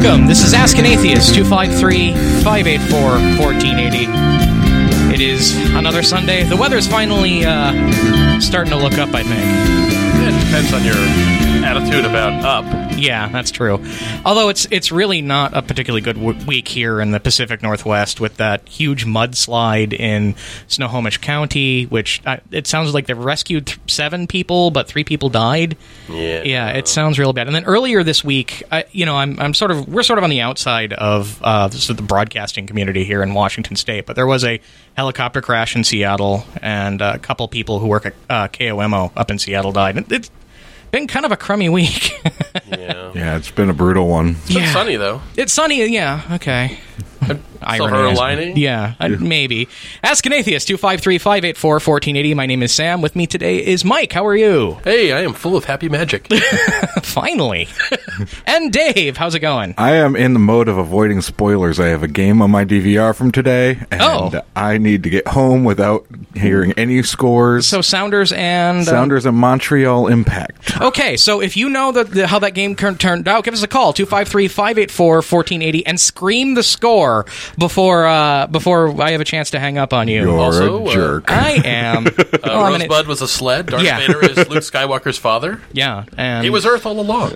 Welcome. This is Ask an Atheist, 253-584-1480. It is another Sunday. The weather's finally starting to look up, I think. It depends on your attitude about up. Yeah, that's true. Although it's really not a particularly good week here in the Pacific Northwest with that huge mudslide in Snohomish County, which it sounds like they've rescued 7 people, but 3 people died. Yeah, it sounds real bad. And then earlier this week, we're sort of on the outside of the broadcasting community here in Washington State, but there was a helicopter crash in Seattle, and a couple people who work at KOMO up in Seattle died. It's been kind of a crummy week. Yeah, it's been a brutal one. It's sunny, though. It's sunny, yeah, okay. Silver lining? Yeah, maybe. Ask an Atheist, 253-584-1480. My name is Sam. With me today is Mike. How are you? Hey, I am full of happy magic. Finally. And Dave, how's it going? I am in the mode of avoiding spoilers. I have a game on my DVR from today, and I need to get home without hearing any scores. So Sounders and Montreal Impact. Okay, so if you know how that game turned out, give us a call, 253-584-1480, and scream the score before I have a chance to hang up on you. You're also, a jerk. I am. Rosebud was a sled. Darth Vader is Luke Skywalker's father. Yeah, and he was Earth all along.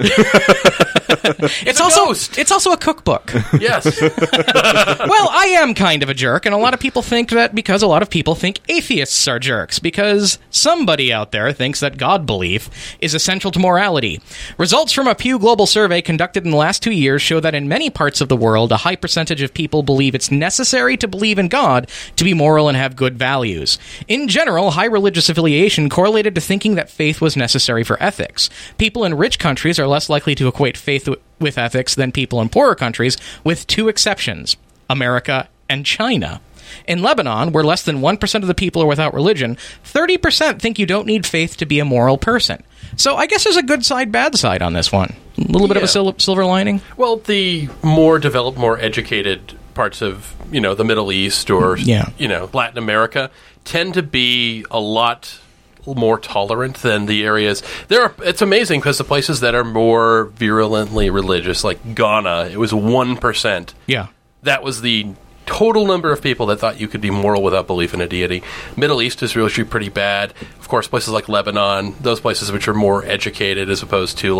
It's also a cookbook. Yes. Well, I am kind of a jerk, and a lot of people think that because a lot of people think atheists are jerks, because somebody out there thinks that God belief is essential to morality. Results from a Pew Global survey conducted in the last 2 years show that in many parts of the world, a high percentage of people believe it's necessary to believe in God to be moral and have good values. In general, high religious affiliation correlated to thinking that faith was necessary for ethics. People in rich countries are less likely to equate faith with ethics than people in poorer countries, with 2 exceptions, America and China. In Lebanon, where less than 1% of the people are without religion, 30% think you don't need faith to be a moral person. So I guess there's a good side, bad side on this one. A little bit of a silver lining. Well, the more developed, more educated parts of, the Middle East or, Latin America tend to be a lot more tolerant than the areas. It's amazing because the places that are more virulently religious, like Ghana, it was 1%. Yeah. That was the total number of people that thought you could be moral without belief in a deity. Middle East is really pretty bad. Of course, places like Lebanon, those places which are more educated as opposed to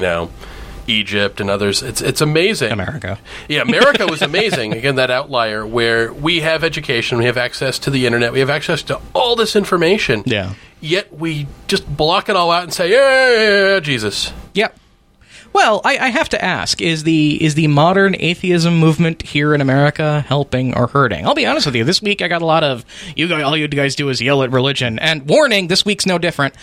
Egypt and others. It's amazing. America. Yeah, America was amazing. Again, that outlier where we have education, we have access to the internet, we have access to all this information. Yeah. Yet we just block it all out and say, yeah, Jesus. Yep. Well, I have to ask, is the modern atheism movement here in America helping or hurting? I'll be honest with you, this week I got a lot of, all you guys do is yell at religion, and warning, this week's no different.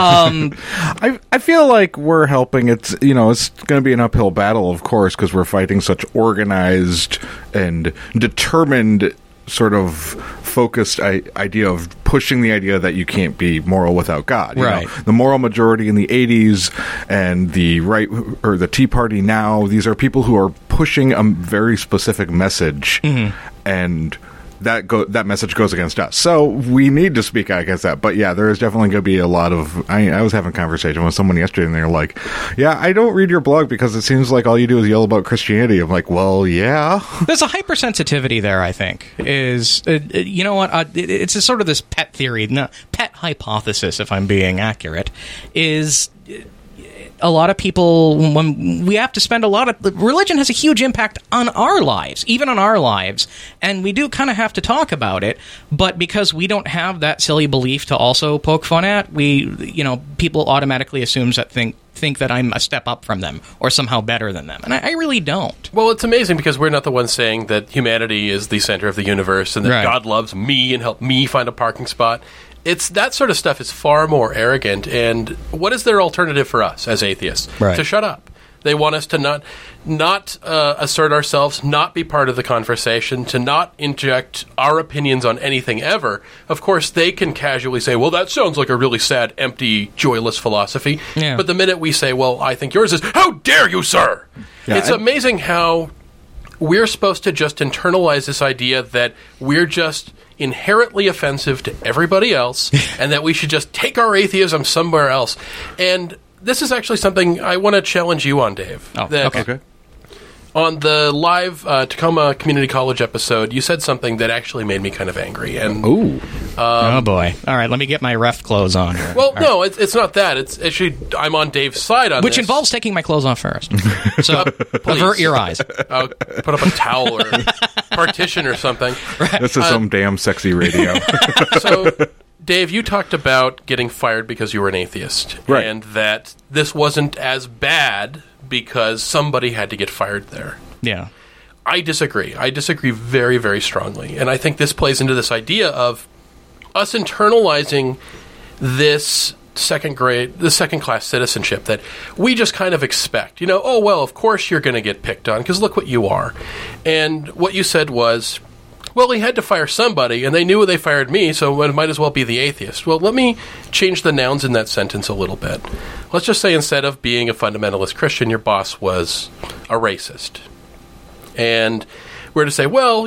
I feel like we're helping. It's going to be an uphill battle, of course, because we're fighting such organized and determined sort of focused idea of pushing the idea that you can't be moral without God. Right. The moral majority in the 80s and the right or the Tea Party now, these are people who are pushing a very specific message, and that message goes against us. So we need to speak out against that. But yeah, there is definitely going to be a lot of... I was having a conversation with someone yesterday, and they're like, yeah, I don't read your blog because it seems like all you do is yell about Christianity. I'm like, well, yeah. There's a hypersensitivity there, I think. You know what? It's a sort of this pet theory, pet hypothesis, if I'm being accurate, is... a lot of people, when we have to spend religion has a huge impact on our lives, even on our lives, and we do kind of have to talk about it, but because we don't have that silly belief to also poke fun at, people automatically assume that think that I'm a step up from them or somehow better than them, and I really don't. Well, it's amazing because we're not the ones saying that humanity is the center of the universe and that God loves me and helped me find a parking spot. It's that sort of stuff is far more arrogant, and what is their alternative for us as atheists? Right. To shut up. They want us to not assert ourselves, not be part of the conversation, to not inject our opinions on anything ever. Of course, they can casually say, well, that sounds like a really sad, empty, joyless philosophy. Yeah. But the minute we say, well, I think yours is, how dare you, sir? Yeah, it's amazing how we're supposed to just internalize this idea that we're just inherently offensive to everybody else and that we should just take our atheism somewhere else. And this is actually something I want to challenge you on, Dave. Okay. On the live Tacoma Community College episode, you said something that actually made me kind of angry. And oh boy! All right, let me get my ref clothes on here. Well, no, it's not that. It's actually I'm on Dave's side on which this. involves taking my clothes off first. So avert your eyes. I'll put up a towel or partition or something. Right. This is some damn sexy radio. So, Dave, you talked about getting fired because you were an atheist, right? And that this wasn't as bad because somebody had to get fired there. Yeah. I disagree. I disagree very, very strongly. And I think this plays into this idea of us internalizing this second-class citizenship that we just kind of expect. Oh, well, of course you're going to get picked on because look what you are. And what you said was, well, he had to fire somebody, and they knew they fired me, so it might as well be the atheist. Well, let me change the nouns in that sentence a little bit. Let's just say instead of being a fundamentalist Christian, your boss was a racist. And we're to say, well,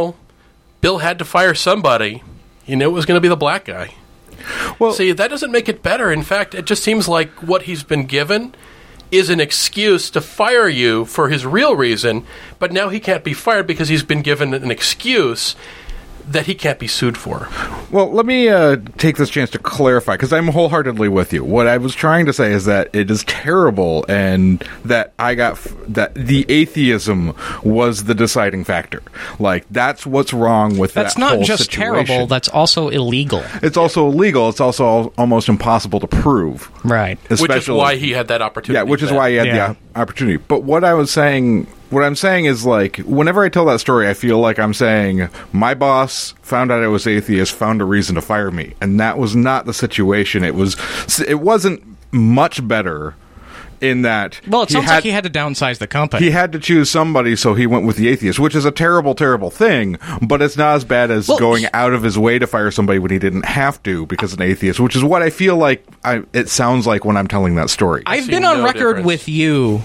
Bill had to fire somebody. He knew it was going to be the black guy. Well, see, that doesn't make it better. In fact, it just seems like what he's been given is an excuse to fire you for his real reason, but now he can't be fired because he's been given an excuse that he can't be sued for. Well, let me take this chance to clarify, because I'm wholeheartedly with you. What I was trying to say is that it is terrible, and that that the atheism was the deciding factor. Like, that's what's wrong with that whole situation. That's not just terrible, that's also illegal. It's also illegal. It's also almost impossible to prove. Right. Which is why he had that opportunity. Yeah, which is why he had the opportunity. But what I'm saying is, like, whenever I tell that story, I feel like I'm saying my boss found out I was atheist, found a reason to fire me, and that was not the situation. It wasn't much better in that. Well, it sounds like he had to downsize the company. He had to choose somebody, so he went with the atheist, which is a terrible, terrible thing. But it's not as bad as going out of his way to fire somebody when he didn't have to because of an atheist, which is what I feel like it sounds like when I'm telling that story. I've been on record with you.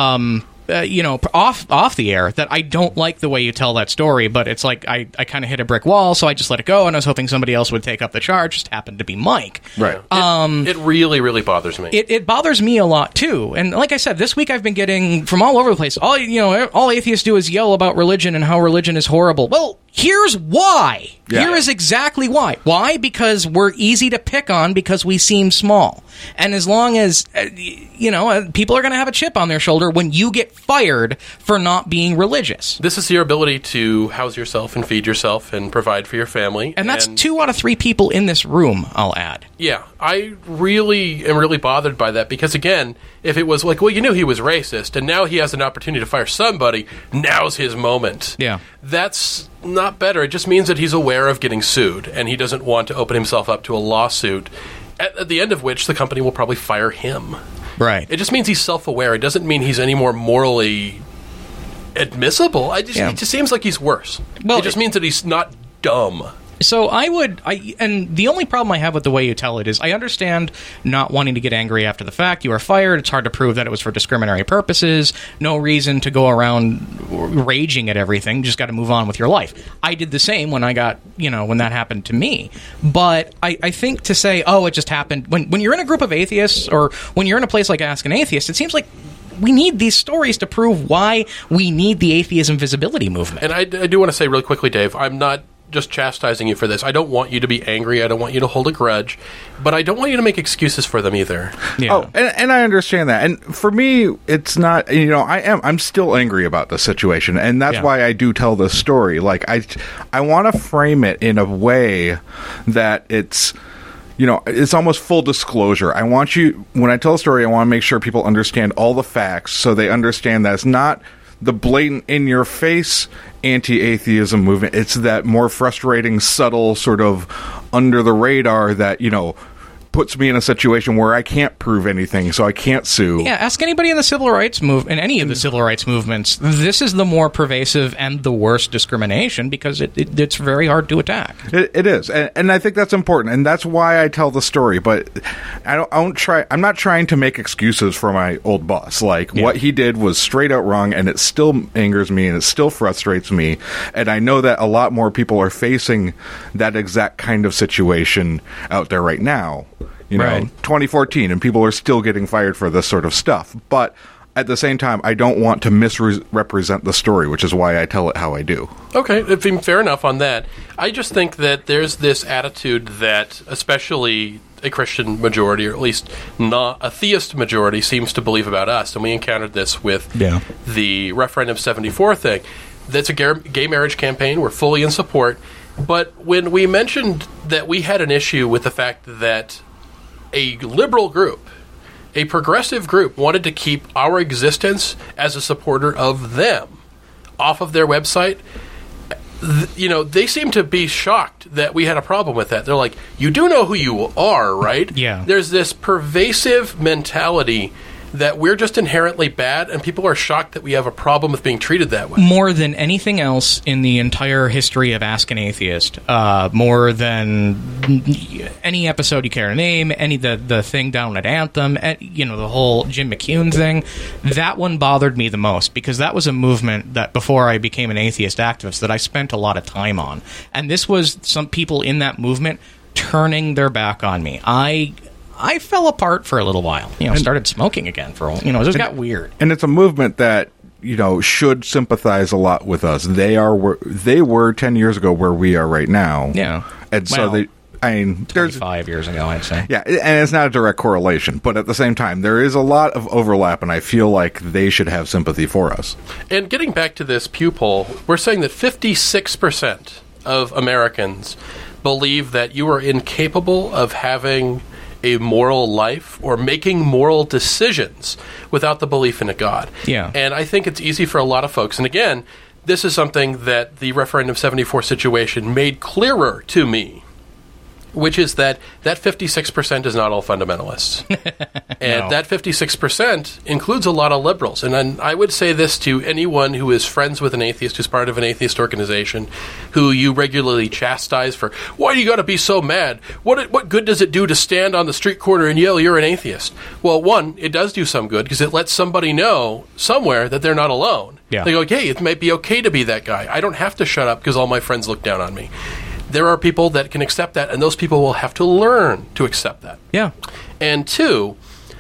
Off the air, that I don't like the way you tell that story, but it's like I kind of hit a brick wall, so I just let it go, and I was hoping somebody else would take up the charge. Just happened to be Mike. Right. It really, really bothers me. It bothers me a lot too. And like I said, this week I've been getting from all over the place. All atheists do is yell about religion and how religion is horrible. Well, here's why. Yeah. Here is exactly why. Why? Because we're easy to pick on because we seem small. And as long as, people are going to have a chip on their shoulder when you get fired for not being religious. This is your ability to house yourself and feed yourself and provide for your family. And that's 2 out of 3 people in this room, I'll add. Yeah, I really am really bothered by that because, again, if it was like, well, you knew he was racist and now he has an opportunity to fire somebody, now's his moment. Yeah. That's not better. It just means that he's aware of getting sued and he doesn't want to open himself up to a lawsuit, at the end of which the company will probably fire him. Right. It just means he's self-aware. It doesn't mean he's any more morally admissible. It just seems like he's worse. Well, it just means that he's not dumb. So and the only problem I have with the way you tell it is I understand not wanting to get angry after the fact. You are fired. It's hard to prove that it was for discriminatory purposes. No reason to go around raging at everything. Just got to move on with your life. I did the same when when that happened to me. But I think to say, oh, it just happened, when you're in a group of atheists or when you're in a place like Ask an Atheist, it seems like we need these stories to prove why we need the atheism visibility movement. And I do want to say really quickly, Dave, I'm not just chastising you for this. I don't want you to be angry. I don't want you to hold a grudge. But I don't want you to make excuses for them either. Yeah. Oh, and I understand that. And for me, it's not, I'm still angry about the situation. And that's why I do tell this story. Like, I want to frame it in a way that it's, it's almost full disclosure. When I tell a story, I want to make sure people understand all the facts so they understand that it's not the blatant, in-your-face anti-atheism movement. It's that more frustrating, subtle, sort of under-the-radar that, puts me in a situation where I can't prove anything, so I can't sue. Yeah, ask anybody in the civil rights in any of the civil rights movements. This is the more pervasive and the worst discrimination because it's very hard to attack. It is, and I think that's important, and that's why I tell the story. But I'm not trying to make excuses for my old boss. Like, what he did was straight out wrong, and it still angers me, and it still frustrates me. And I know that a lot more people are facing that exact kind of situation out there right now. 2014, and people are still getting fired for this sort of stuff. But at the same time, I don't want to misrepresent the story, which is why I tell it how I do. Okay, fair enough on that. I just think that there's this attitude that, especially a Christian majority, or at least not a theist majority, seems to believe about us. And we encountered this with the Referendum 74 thing. That's a gay marriage campaign. We're fully in support. But when we mentioned that we had an issue with the fact that a liberal group, a progressive group, wanted to keep our existence as a supporter of them off of their website, they seem to be shocked that we had a problem with that. They're like, you do know who you are, right? Yeah. There's this pervasive mentality that we're just inherently bad, and people are shocked that we have a problem with being treated that way. More than anything else in the entire history of Ask an Atheist, more than any episode you care to name, the thing down at Anthem, the whole Jim McCune thing, that one bothered me the most, because that was a movement that, before I became an atheist activist, that I spent a lot of time on. And this was some people in that movement turning their back on me. I fell apart for a little while. Started smoking again for a while. It just got weird. And it's a movement that, should sympathize a lot with us. They were 10 years ago where we are right now. Yeah. And so there's 5 years ago, I'd say. Yeah, and it's not a direct correlation, but at the same time, there is a lot of overlap, and I feel like they should have sympathy for us. And getting back to this Pew poll, we're saying that 56% of Americans believe that you are incapable of having a moral life or making moral decisions without the belief in a God. Yeah. And I think it's easy for a lot of folks. And again, this is something that the Referendum 74 situation made clearer to me, which is that 56% is not all fundamentalists. And that 56% includes a lot of liberals. And I would say this to anyone who is friends with an atheist, who's part of an atheist organization, who you regularly chastise for, why do you got to be so mad? What good does it do to stand on the street corner and yell, you're an atheist? Well, one, it does do some good, because it lets somebody know somewhere that they're not alone. Yeah. They go, hey, it might be okay to be that guy. I don't have to shut up because all my friends look down on me. There are people that can accept that, and those people will have to learn to accept that. Yeah. And two,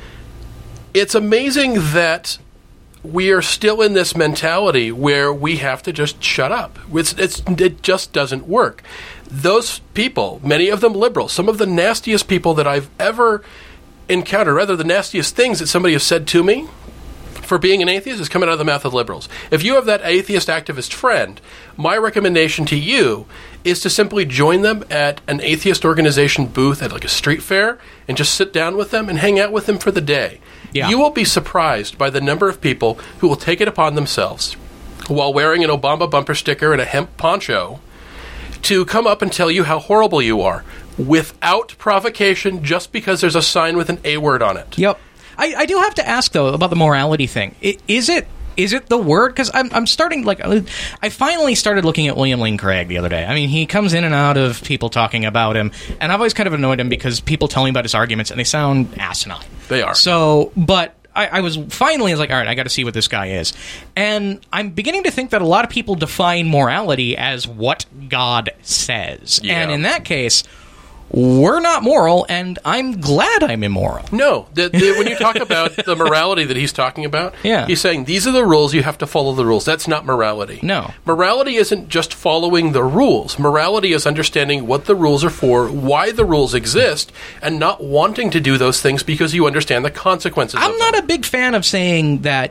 it's amazing that we are still in this mentality where we have to just shut up. It just doesn't work. Those people, many of them liberals, some of the nastiest people that I've ever encountered, rather the nastiest things that somebody has said to me for being an atheist, is coming out of the mouth of liberals. If you have that atheist activist friend, my recommendation to you is to simply join them at an atheist organization booth at like a street fair and just sit down with them and hang out with them for the day. Yeah. You will be surprised by the number of people who will take it upon themselves, while wearing an Obama bumper sticker and a hemp poncho, to come up and tell you how horrible you are without provocation, just because there's a sign with an A word on it. Yep. I do have to ask, though, about the morality thing. Is it the word? Because I'm starting, I finally started looking at William Lane Craig the other day. I mean, he comes in and out of people talking about him, and I've always kind of annoyed him because people tell me about his arguments, and they sound asinine. They are. So, but I was like, all right, I got to see what this guy is. And I'm beginning to think that a lot of people define morality as what God says. Yeah. And in that case, we're not moral, and I'm glad I'm immoral. No. When you talk about the morality that he's talking about, yeah. He's saying these are the rules, you have to follow the rules. That's not morality. No. Morality isn't just following the rules. Morality is understanding what the rules are for, why the rules exist, and not wanting to do those things because you understand the consequences of them. I'm not a big fan of saying that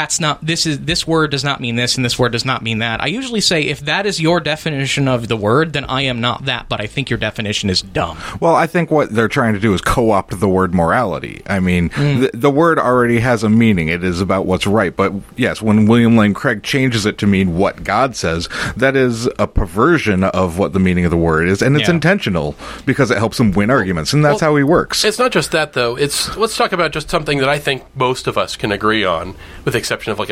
this word does not mean this and this word does not mean that. I usually say, if that is your definition of the word, then I am not that, but I think your definition is dumb. Well, I think what they're trying to do is co-opt the word morality. I mean, the word already has a meaning. It is about what's right. But yes, when William Lane Craig changes it to mean what God says, that is a perversion of what the meaning of the word is, and it's intentional because it helps him win arguments, and that's how he works. It's not just that, though. Let's talk about just something that I think most of us can agree on, with the exception of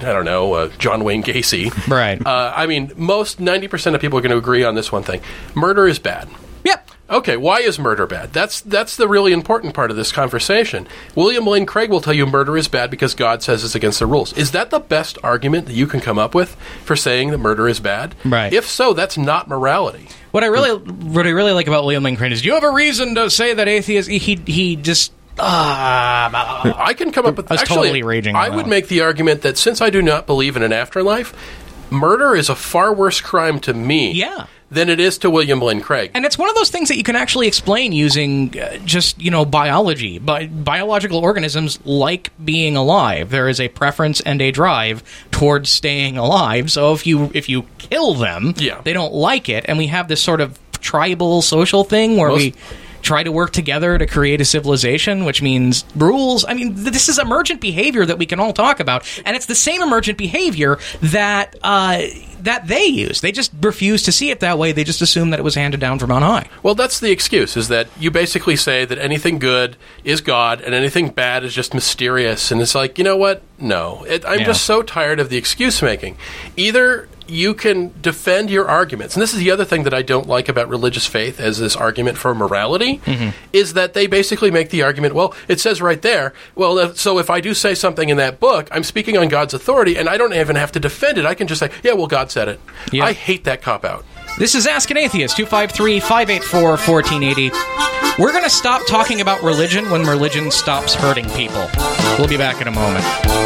John Wayne Gacy. Right. I mean, most 90% of people are going to agree on this one thing: murder is bad. Yep. Okay, why is murder bad? That's the really important part of this conversation. William Lane Craig will tell you murder is bad because God says it's against the rules. Is that the best argument that you can come up with for saying that murder is bad? Right. If so, that's not morality. What I really like about William Lane Craig is, do you have a reason to say that atheist? He just I can come up with... I was totally raging on I that would one. make the argument that since I do not believe in an afterlife, murder is a far worse crime to me than it is to William Lane Craig. And it's one of those things that you can actually explain using biology. Biological organisms like being alive. There is a preference and a drive towards staying alive. So if you kill them, they don't like it. And we have this sort of tribal social thing where we try to work together to create a civilization, which means rules. I mean, this is emergent behavior that we can all talk about, and it's the same emergent behavior that they use. They just refuse to see it that way. They just assume that it was handed down from on high. Well, that's the excuse, is that you basically say that anything good is God and anything bad is just mysterious. And it's like, you know what? No. I'm just so tired of the excuse making. Either you can defend your arguments, and this is the other thing that I don't like about religious faith as this argument for morality, is that they basically make the argument, well, it says right there, well, so if I do say something in that book, I'm speaking on God's authority, and I don't even have to defend it. I can just say, yeah, well, God said it. Yeah. I hate that cop-out. This is Ask an Atheist, 253-584-1480. We're going to stop talking about religion when religion stops hurting people. We'll be back in a moment.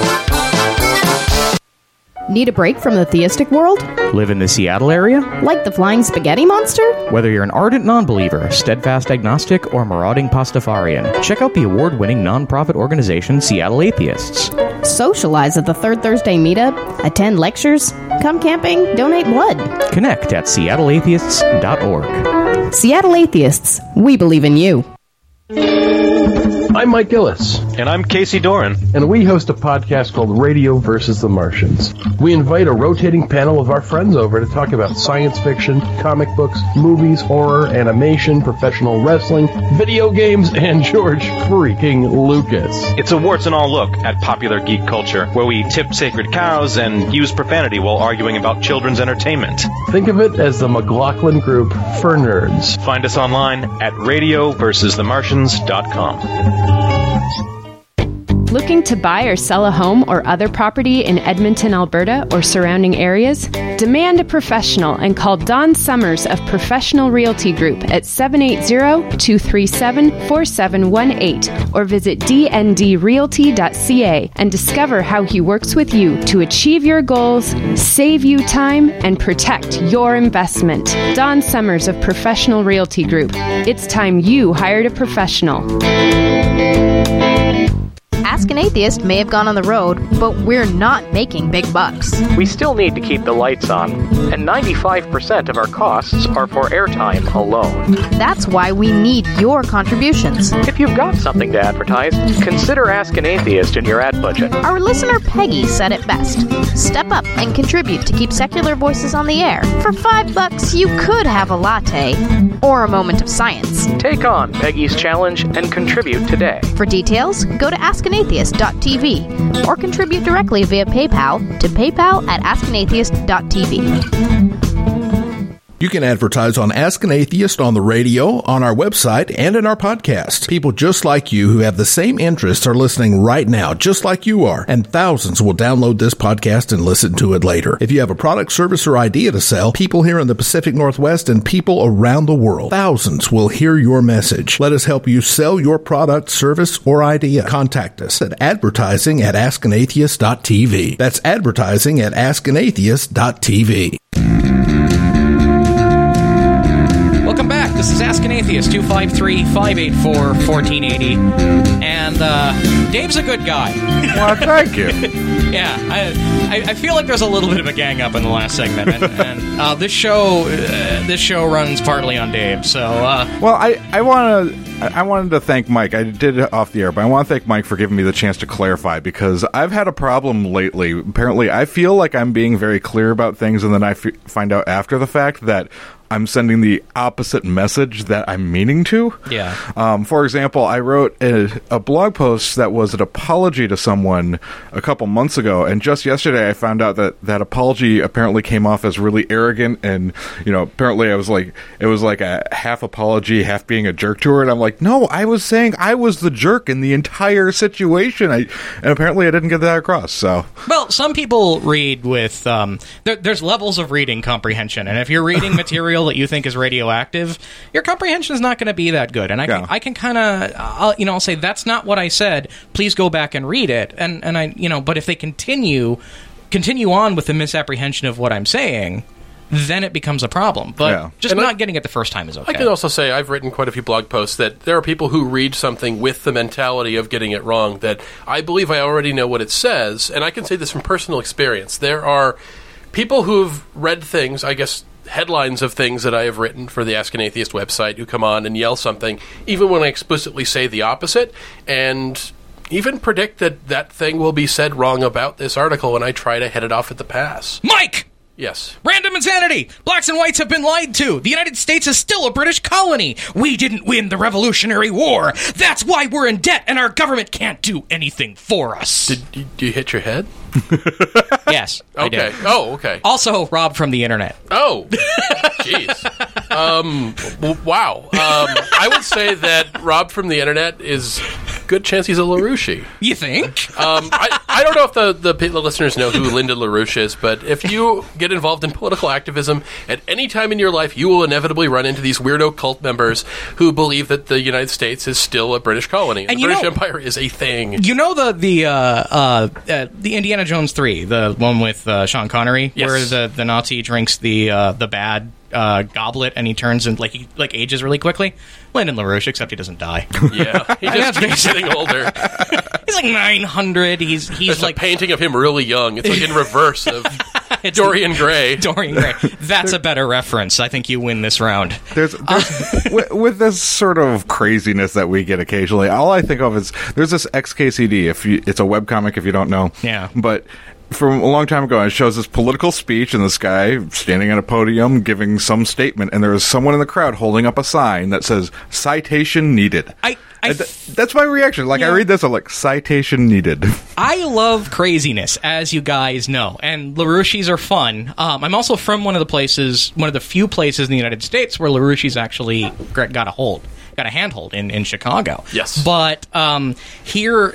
Need a break from the theistic world? Live in the Seattle area? Like the flying spaghetti monster? Whether you're an ardent non-believer, steadfast agnostic, or marauding Pastafarian, check out the award-winning non-profit organization Seattle Atheists. Socialize at the Third Thursday meetup, attend lectures, come camping, donate blood. Connect at seattleatheists.org. Seattle Atheists, we believe in you. I'm Mike Gillis. And I'm Casey Doran. And we host a podcast called Radio versus the Martians. We invite a rotating panel of our friends over to talk about science fiction, comic books, movies, horror, animation, professional wrestling, video games, and George freaking Lucas. It's a warts and all look at popular geek culture, where we tip sacred cows and use profanity while arguing about children's entertainment. Think of it as the McLaughlin Group for nerds. Find us online at radioversusthemartians.com. Looking to buy or sell a home or other property in Edmonton, Alberta, or surrounding areas? Demand a professional and call Don Summers of Professional Realty Group at 780-237-4718 or visit dndrealty.ca and discover how he works with you to achieve your goals, save you time, and protect your investment. Don Summers of Professional Realty Group. It's time you hired a professional. Ask an Atheist may have gone on the road, but we're not making big bucks. We still need to keep the lights on, and 95% of our costs are for airtime alone. That's why we need your contributions. If you've got something to advertise, consider Ask an Atheist in your ad budget. Our listener Peggy said it best. Step up and contribute to keep secular voices on the air. For $5, you could have a latte or a moment of science. Take on Peggy's challenge and contribute today. For details, go to askanatheist.tv or contribute directly via PayPal to paypal@askanatheist.tv. You can advertise on Ask an Atheist on the radio, on our website, and in our podcast. People just like you who have the same interests are listening right now, just like you are, and thousands will download this podcast and listen to it later. If you have a product, service, or idea to sell, people here in the Pacific Northwest and people around the world, thousands will hear your message. Let us help you sell your product, service, or idea. Contact us at advertising@askanatheist.tv. That's advertising@askanatheist.tv. Welcome back. This is Ask an Atheist, 253-584-1480. And Dave's a good guy. Well, thank you. Yeah, I feel like there's a little bit of a gang up in the last segment, and this show runs partly on Dave. So, well, I wanted to thank Mike. I did it off the air, but I want to thank Mike for giving me the chance to clarify, because I've had a problem lately. Apparently, I feel like I'm being very clear about things, and then I find out after the fact that I'm sending the opposite message that I'm meaning to. Yeah. For example, I wrote a blog post that was an apology to someone a couple months ago, and just yesterday I found out that that apology apparently came off as really arrogant, and apparently it was like a half apology, half being a jerk to her, and I'm like, no, I was saying I was the jerk in the entire situation, and apparently I didn't get that across. So, well, some people read with there's levels of reading comprehension, and if you're reading material material that you think is radioactive, your comprehension is not going to be that good. And I can kind of, I'll say, that's not what I said. Please go back and read it. And I, but if they continue on with the misapprehension of what I'm saying, then it becomes a problem. But just not getting it the first time is okay. I can also say I've written quite a few blog posts that there are people who read something with the mentality of getting it wrong, that I believe I already know what it says, and I can say this from personal experience. There are people who've read things, I guess headlines of things that I have written for the Ask an Atheist website, who come on and yell something, even when I explicitly say the opposite, and even predict that that thing will be said wrong about this article when I try to head it off at the pass. Mike! Yes. Random insanity! Blacks and whites have been lied to. The United States is still a British colony. We didn't win the Revolutionary War. That's why we're in debt and our government can't do anything for us. Did you hit your head? Yes. I Okay. did. Oh, okay. Also, robbed from the internet. Oh, jeez. Wow. I would say that robbed from the internet is good chance he's a LaRouche. You think? I don't know if the listeners know who Lyndon LaRouche is, but if you get involved in political activism at any time in your life, you will inevitably run into these weirdo cult members who believe that the United States is still a British colony. And the British Empire is a thing. You know the Indiana Jones 3, the one with Sean Connery, Yes. where the Nazi drinks the bad goblet and he turns and he ages really quickly? Lyndon LaRouche, except he doesn't die. Yeah, he just keeps getting older. He's like 900. He's There's like a painting of him really young. It's like in reverse of Dorian Gray. Dorian Gray. That's a better reference. I think you win this round. There's with this sort of craziness that we get occasionally, all I think of is there's this XKCD. It's a webcomic, if you don't know. Yeah. But from a long time ago, it shows this political speech and this guy standing at a podium giving some statement, and there is someone in the crowd holding up a sign that says "Citation needed." That's my reaction. I read this, I'm like, "Citation needed." I love craziness, as you guys know, and LaRouches are fun. I'm also from one of the few places in the United States where LaRouches actually got a handhold in Chicago. Yes. But here,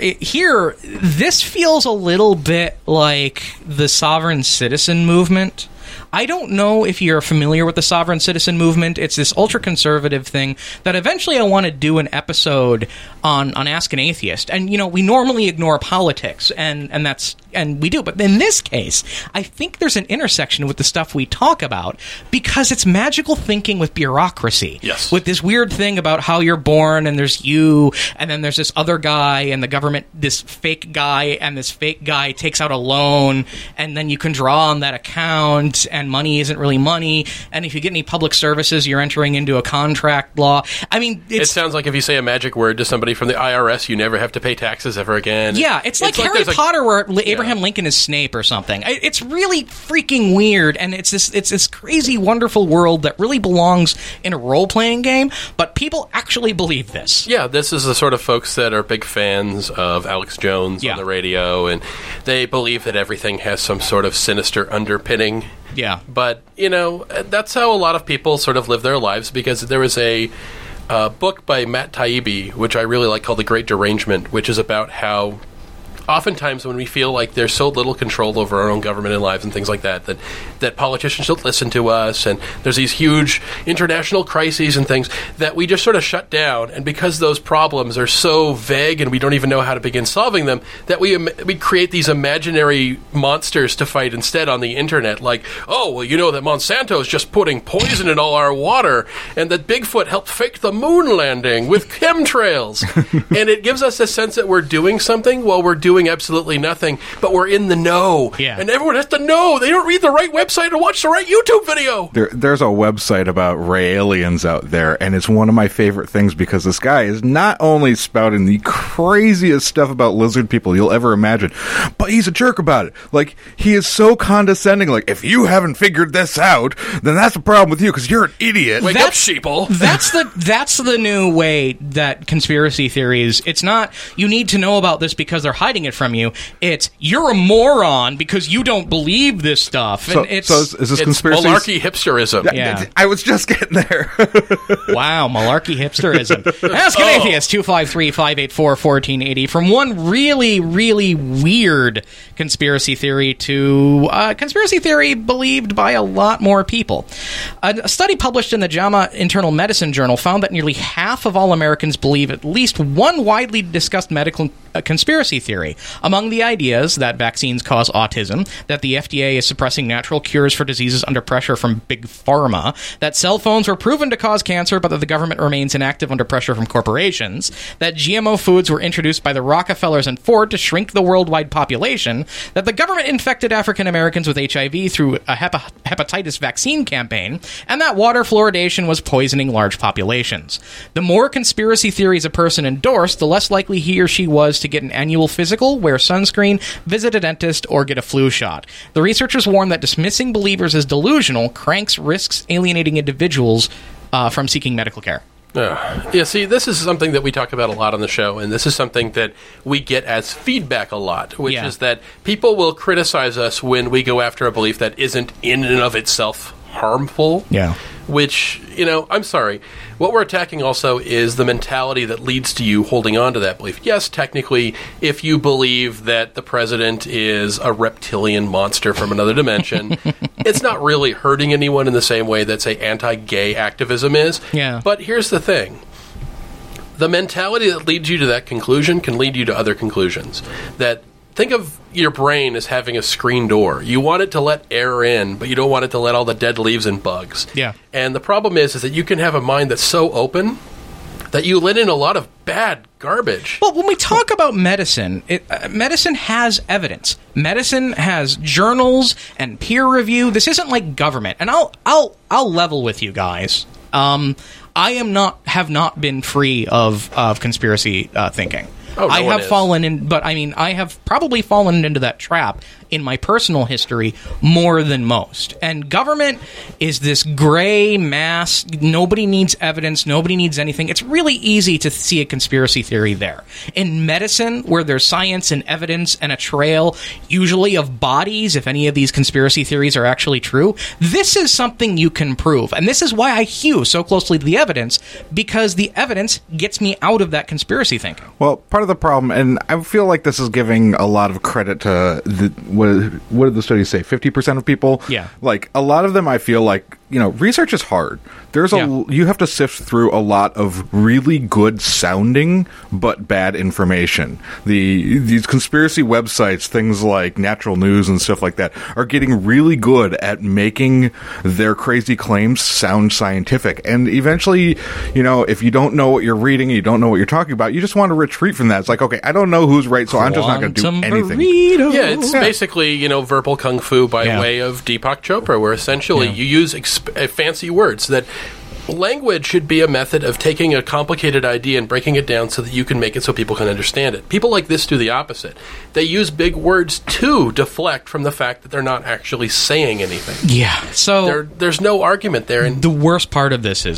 this feels a little bit like the sovereign citizen movement. I don't know if you're familiar with the sovereign citizen movement. It's this ultra-conservative thing that eventually I want to do an episode on Ask an Atheist. And, we normally ignore politics, and we do. But in this case, I think there's an intersection with the stuff we talk about because it's magical thinking with bureaucracy. Yes. With this weird thing about how you're born, and there's you, and then there's this other guy, and the government, this fake guy, and this fake guy takes out a loan, and then you can draw on that account, and money isn't really money, and if you get any public services, you're entering into a contract law. I mean, it sounds like if you say a magic word to somebody from the IRS, you never have to pay taxes ever again. Yeah, it's like Harry Potter where Abraham Lincoln is Snape or something. It's really freaking weird, and it's this crazy, wonderful world that really belongs in a role-playing game, but people actually believe this. Yeah, this is the sort of folks that are big fans of Alex Jones on the radio, and they believe that everything has some sort of sinister underpinning. Yeah. But, that's how a lot of people sort of live their lives, because there was a book by Matt Taibbi, which I really like, called The Great Derangement, which is about how oftentimes when we feel like there's so little control over our own government and lives and things like that, that politicians don't listen to us, and there's these huge international crises and things that we just sort of shut down, and because those problems are so vague and we don't even know how to begin solving them, that we create these imaginary monsters to fight instead on the internet, like, oh, well, that Monsanto is just putting poison in all our water, and that Bigfoot helped fake the moon landing with chemtrails. And it gives us a sense that we're doing something while we're doing absolutely nothing, but we're in the know. Yeah. And everyone has to know. They don't read the right website or watch the right YouTube video. There's a website about Raelians out there, and it's one of my favorite things because this guy is not only spouting the craziest stuff about lizard people you'll ever imagine, but he's a jerk about it. Like, he is so condescending. Like, if you haven't figured this out, then that's a problem with you because you're an idiot. Wake up, sheeple. That's the new way that conspiracy theories, it's not, you need to know about this because they're hiding hiding it from you. It's, you're a moron because you don't believe this stuff. And is this conspiracy? Malarkey hipsterism. Yeah. I was just getting there. Wow, malarkey hipsterism. Ask an Atheist, 253-584-1480. From one really, really weird conspiracy theory to a conspiracy theory believed by a lot more people. A study published in the JAMA Internal Medicine Journal found that nearly half of all Americans believe at least one widely discussed medical conspiracy theory. Among the ideas that vaccines cause autism, that the FDA is suppressing natural cures for diseases under pressure from big pharma, that cell phones were proven to cause cancer but that the government remains inactive under pressure from corporations, that GMO foods were introduced by the Rockefellers and Ford to shrink the worldwide population, that the government infected African Americans with HIV through a hepatitis vaccine campaign, and that water fluoridation was poisoning large populations. The more conspiracy theories a person endorsed, the less likely he or she was to get an annual physical, wear sunscreen, visit a dentist, or get a flu shot. The researchers warn that dismissing believers as delusional risks alienating individuals from seeking medical care. Yeah, see, this is something that we talk about a lot on the show, and this is something that we get as feedback a lot, which is that people will criticize us when we go after a belief that isn't in and of itself harmful. Yeah. Which, I'm sorry. What we're attacking also is the mentality that leads to you holding on to that belief. Yes, technically, if you believe that the president is a reptilian monster from another dimension, it's not really hurting anyone in the same way that, say, anti-gay activism is. Yeah. But here's the thing. The mentality that leads you to that conclusion can lead you to other conclusions. Think of your brain as having a screen door. You want it to let air in, but you don't want it to let all the dead leaves and bugs. Yeah. And the problem is that you can have a mind that's so open that you let in a lot of bad garbage. Well, when we talk about medicine, medicine has evidence. Medicine has journals and peer review. This isn't like government. And I'll level with you guys. I have not been free of conspiracy thinking. Oh, no I one have is. fallen in, but I mean, I have probably fallen into that trap in my personal history more than most. And government is this gray mass. Nobody needs evidence. Nobody needs anything. It's really easy to see a conspiracy theory there. In medicine, where there's science and evidence and a trail, usually of bodies, if any of these conspiracy theories are actually true, this is something you can prove. And this is why I hew so closely to the evidence, because the evidence gets me out of that conspiracy thinking. Well, part of the problem, and I feel like this is giving a lot of credit to what did the study say? 50% of people? Yeah. Like, a lot of them, I feel like, research is hard. You have to sift through a lot of really good sounding but bad information. These conspiracy websites, things like Natural News and stuff like that, are getting really good at making their crazy claims sound scientific. And eventually, if you don't know what you're reading, you don't know what you're talking about, you just want to retreat from that. It's like, okay, I don't know who's right, so I'm just not going to do anything. Yeah, it's basically, verbal kung fu by way of Deepak Chopra, where essentially you use fancy words. That language should be a method of taking a complicated idea and breaking it down so that you can make it so people can understand it. People like this do the opposite. They use big words to deflect from the fact that they're not actually saying anything. Yeah. So there's no argument there. And the worst part of this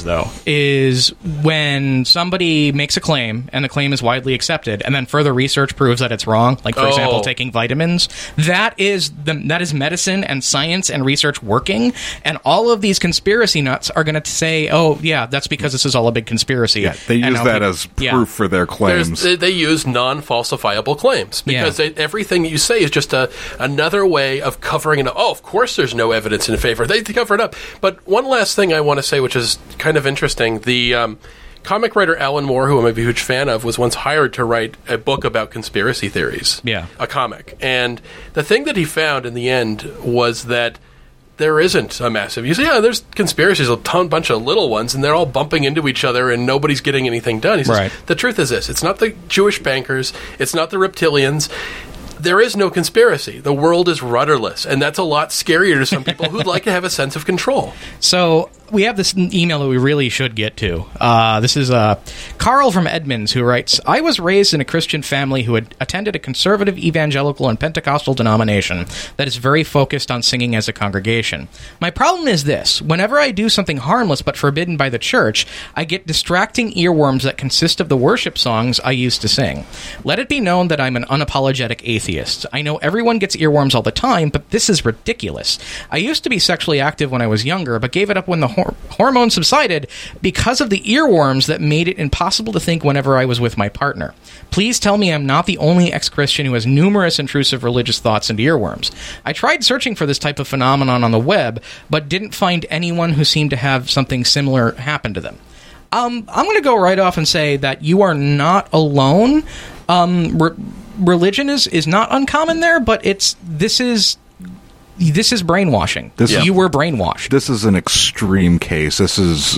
is when somebody makes a claim and the claim is widely accepted, and then further research proves that it's wrong. Like, for example, taking vitamins. That is medicine and science and research working. And all of these conspiracy nuts are going to say, "Oh, yeah, that's because this is all a big conspiracy." Yeah, they use that as proof for their claims. They use non-falsifiable claims because everything you say is just another way of covering it up. Oh, of course there's no evidence in favor. They cover it up. But one last thing I want to say, which is kind of interesting. The comic writer Alan Moore, who I'm a huge fan of, was once hired to write a book about conspiracy theories. Yeah. A comic. And the thing that he found in the end was that there isn't a massive... You say, there's conspiracies, bunch of little ones, and they're all bumping into each other, and nobody's getting anything done. He says, The truth is this. It's not the Jewish bankers. It's not the reptilians. There is no conspiracy. The world is rudderless, and that's a lot scarier to some people who'd like to have a sense of control. So we have this email that we really should get to. This is Carl from Edmonds, who writes, I was raised in a Christian family who had attended a conservative, evangelical, and Pentecostal denomination that is very focused on singing as a congregation. My problem is this. Whenever I do something harmless but forbidden by the church, I get distracting earworms that consist of the worship songs I used to sing. Let it be known that I'm an unapologetic atheist. I know everyone gets earworms all the time, but this is ridiculous. I used to be sexually active when I was younger, but gave it up when the hormones subsided because of the earworms that made it impossible to think whenever I was with my partner. Please tell me I'm not the only ex-Christian who has numerous intrusive religious thoughts and earworms. I tried searching for this type of phenomenon on the web, but didn't find anyone who seemed to have something similar happen to them. I'm going to go right off and say that you are not alone. Religion is not uncommon there, but this is brainwashing. You were brainwashed. This is an extreme case. This is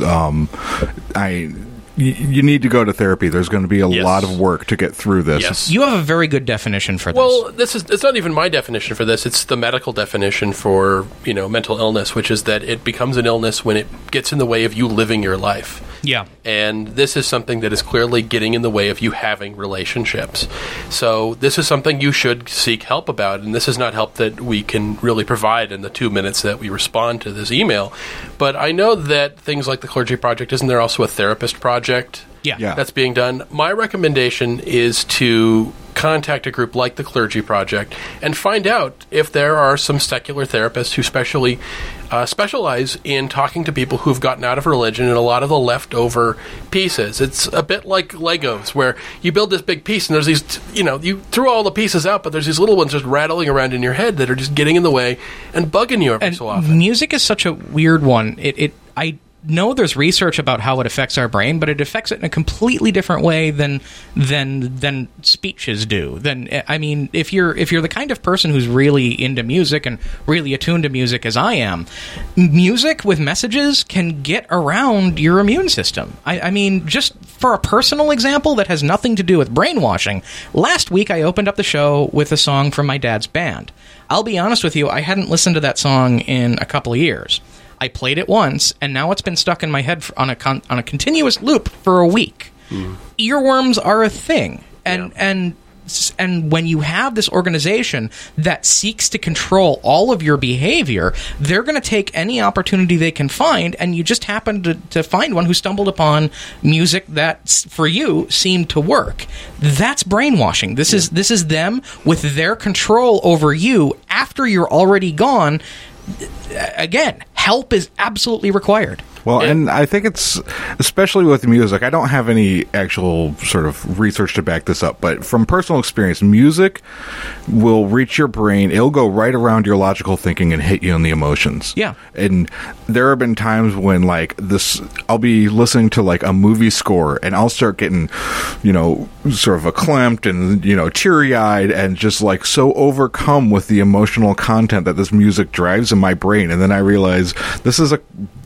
you need to go to therapy. There's going to be a lot of work to get through this. Yes. You have a very good definition for this. Well, it's not even my definition for this. It's the medical definition for, mental illness, which is that it becomes an illness when it gets in the way of you living your life. Yeah. And this is something that is clearly getting in the way of you having relationships. So this is something you should seek help about, and this is not help that we can really provide in the 2 minutes that we respond to this email. But I know that things like the Clergy Project, isn't there also a therapist project that's being done? My recommendation is to contact a group like the Clergy Project and find out if there are some secular therapists who specialize in talking to people who've gotten out of religion and a lot of the leftover pieces. It's a bit like Legos, where you build this big piece and there's these, you threw all the pieces out, but there's these little ones just rattling around in your head that are just getting in the way and bugging you every so often. Music is such a weird one. I know there's research about how it affects our brain, but it affects it in a completely different way than speeches do. If you're the kind of person who's really into music and really attuned to music as I am, music with messages can get around your immune system. Just for a personal example that has nothing to do with brainwashing, last week I opened up the show with a song from my dad's band. I'll be honest with you, I hadn't listened to that song in a couple of years. I played it once, and now it's been stuck in my head on a continuous loop for a week. Earworms are a thing, and when you have this organization that seeks to control all of your behavior, they're going to take any opportunity they can find, and you just happen to find one who stumbled upon music that, for you, seemed to work. That's brainwashing. This is them with their control over you after you're already gone. Again, help is absolutely required. Well, and I think it's, especially with music, I don't have any actual sort of research to back this up, but from personal experience, music will reach your brain, it'll go right around your logical thinking and hit you in the emotions. Yeah. And there have been times when, I'll be listening to, a movie score, and I'll start getting, sort of verklempt and, teary-eyed and just, so overcome with the emotional content that this music drives in my brain, and then I realize this is a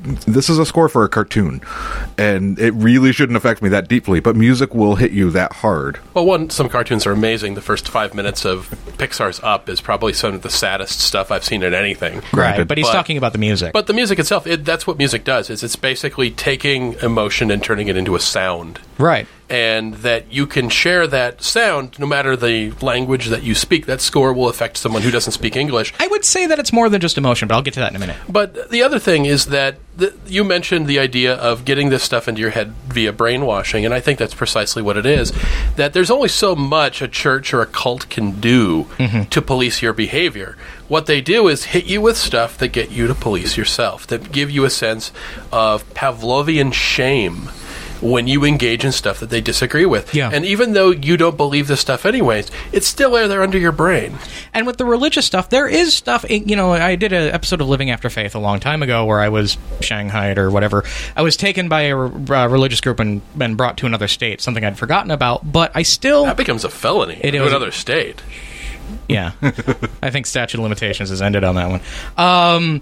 score for a cartoon, and it really shouldn't affect me that deeply, but music will hit you that hard. Well, some cartoons are amazing. The first 5 minutes of Pixar's Up is probably some of the saddest stuff I've seen in anything. Right, but he's talking about the music. But the music itself, that's what music does, is it's basically taking emotion and turning it into a sound. Right. And that you can share that sound no matter the language that you speak. That score will affect someone who doesn't speak English. I would say that it's more than just emotion, but I'll get to that in a minute. But the other thing is that you mentioned the idea of getting this stuff into your head via brainwashing, and I think that's precisely what it is, that there's only so much a church or a cult can do to police your behavior. What they do is hit you with stuff that get you to police yourself, that give you a sense of Pavlovian shame when you engage in stuff that they disagree with. Yeah. And even though you don't believe this stuff anyways, it's still there under your brain. And with the religious stuff, there is stuff, I did an episode of Living After Faith a long time ago where I was shanghaied or whatever. I was taken by a religious group and brought to another state, something I'd forgotten about, but I still... That becomes a felony to another state. Yeah. I think statute of limitations has ended on that one.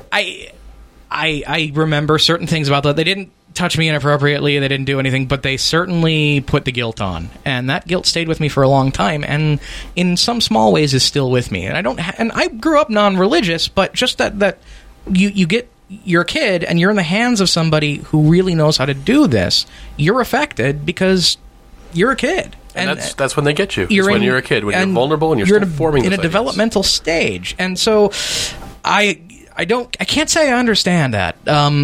I remember certain things about that. They didn't touch me inappropriately, they didn't do anything, but they certainly put the guilt on, and that guilt stayed with me for a long time, and in some small ways is still with me. And I grew up non-religious, but just that you get you're a kid and you're in the hands of somebody who really knows how to do this, you're affected because you're a kid. And that's when they get you. It's when you're a kid, when you're vulnerable and you're still forming in a developmental stage. And so I can't say I understand that.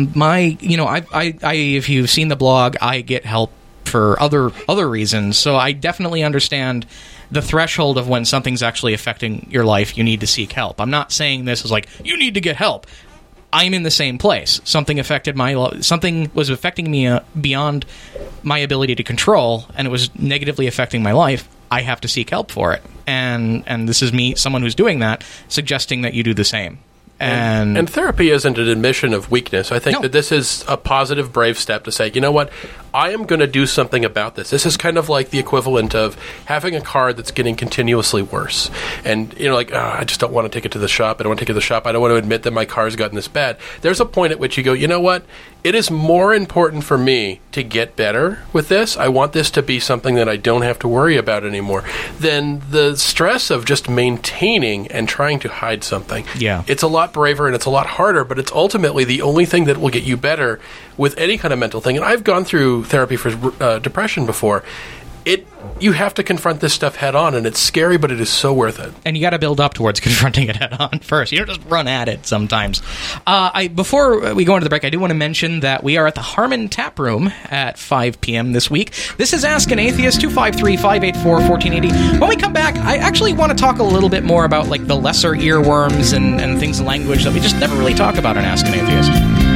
If you've seen the blog, I get help for other reasons. So I definitely understand the threshold of when something's actually affecting your life. You need to seek help. I'm not saying this is like, you need to get help. I'm in the same place. Something was affecting me beyond my ability to control, and it was negatively affecting my life. I have to seek help for it. And this is me, someone who's doing that, suggesting that you do the same. And therapy isn't an admission of weakness. I think that this is a positive, brave step to say, you know what, I am going to do something about this. This is kind of like the equivalent of having a car that's getting continuously worse. And, I just don't want to take it to the shop. I don't want to take it to the shop. I don't want to admit that my car's gotten this bad. There's a point at which you go, you know what, it is more important for me to get better with this. I want this to be something that I don't have to worry about anymore than the stress of just maintaining and trying to hide something. Yeah. It's a lot braver and it's a lot harder, but it's ultimately the only thing that will get you better with any kind of mental thing. And I've gone through therapy for depression before. You have to confront this stuff head on, and it's scary, but it is so worth it. And you got to build up towards confronting it head on first. You don't just run at it sometimes. Before we go into the break, I do want to mention that we are at the Harmon Tap Room at 5 p.m. this week. This is Ask an Atheist, 253-584-1480. When we come back, I actually want to talk a little bit more about the lesser earworms and things in language that we just never really talk about in Ask an Atheist.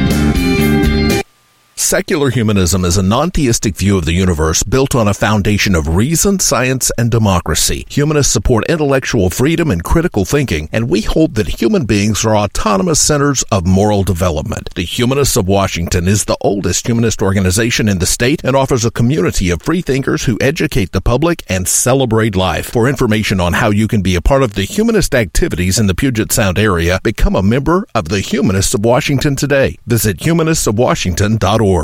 Secular humanism is a non-theistic view of the universe built on a foundation of reason, science, and democracy. Humanists support intellectual freedom and critical thinking, and we hold that human beings are autonomous centers of moral development. The Humanists of Washington is the oldest humanist organization in the state and offers a community of free thinkers who educate the public and celebrate life. For information on how you can be a part of the humanist activities in the Puget Sound area, become a member of the Humanists of Washington today. Visit humanistofwashington.org.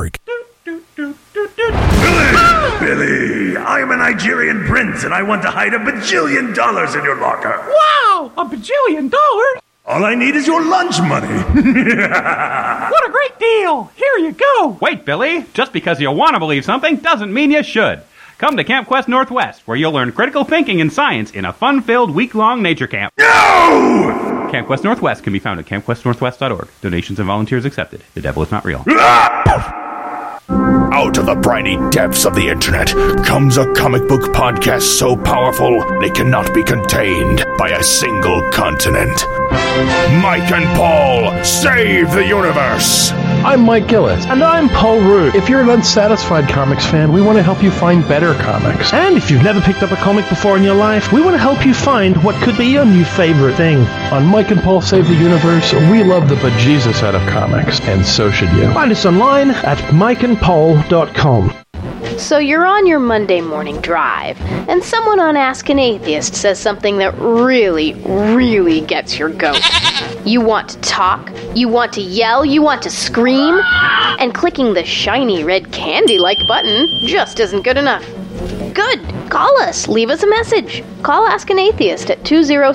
Billy, I am a Nigerian prince and I want to hide $1 bajillion in your locker. Wow, $1 bajillion? All I need is your lunch money. What a great deal. Here you go. Wait, Billy, just because you want to believe something doesn't mean you should. Come to Camp Quest Northwest, where you'll learn critical thinking and science in a fun-filled week-long nature camp. No! Camp Quest Northwest can be found at campquestnorthwest.org. Donations and volunteers accepted. The devil is not real. Out of the briny depths of the internet comes a comic book podcast so powerful it cannot be contained by a single continent. Mike and Paul save the universe! I'm Mike Gillis. And I'm Paul Root. If you're an unsatisfied comics fan, we want to help you find better comics. And if you've never picked up a comic before in your life, we want to help you find what could be your new favorite thing. On Mike and Paul Save the Universe, we love the bejesus out of comics, and so should you. Find us online at mikeandpaul.com. So you're on your Monday morning drive, and someone on Ask an Atheist says something that really, really gets your goat. You want to talk, you want to yell, you want to scream, and clicking the shiny red candy-like button just isn't good enough. Good! Call us. Leave us a message. Call Ask an Atheist at